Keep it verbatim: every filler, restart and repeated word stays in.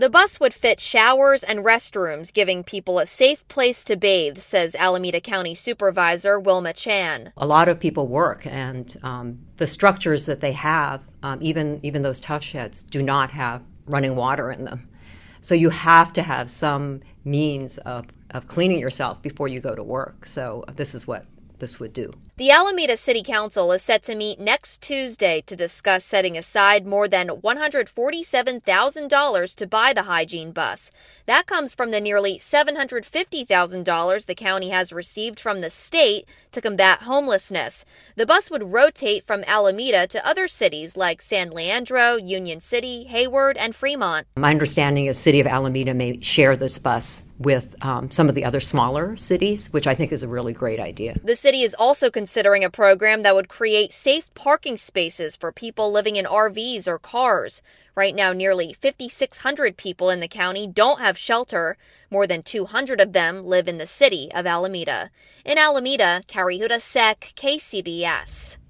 The bus would fit showers and restrooms, giving people a safe place to bathe, says Alameda County Supervisor Wilma Chan. A lot of people work, and um, the structures that they have, um, even, even those tough sheds, do not have running water in them. So you have to have some means of, of cleaning yourself before you go to work. So this is what this would do. The Alameda City Council is set to meet next Tuesday to discuss setting aside more than one hundred forty-seven thousand dollars to buy the hygiene bus. That comes from the nearly seven hundred fifty thousand dollars the county has received from the state to combat homelessness. The bus would rotate from Alameda to other cities like San Leandro, Union City, Hayward, and Fremont. My understanding is City of Alameda may share this bus with um, some of the other smaller cities, which I think is a really great idea. The city is also considering a program that would create safe parking spaces for people living in R Vs or cars. Right now, nearly five thousand six hundred people in the county don't have shelter. More than two hundred of them live in the city of Alameda. In Alameda, Carrie Hudasek, K C B S.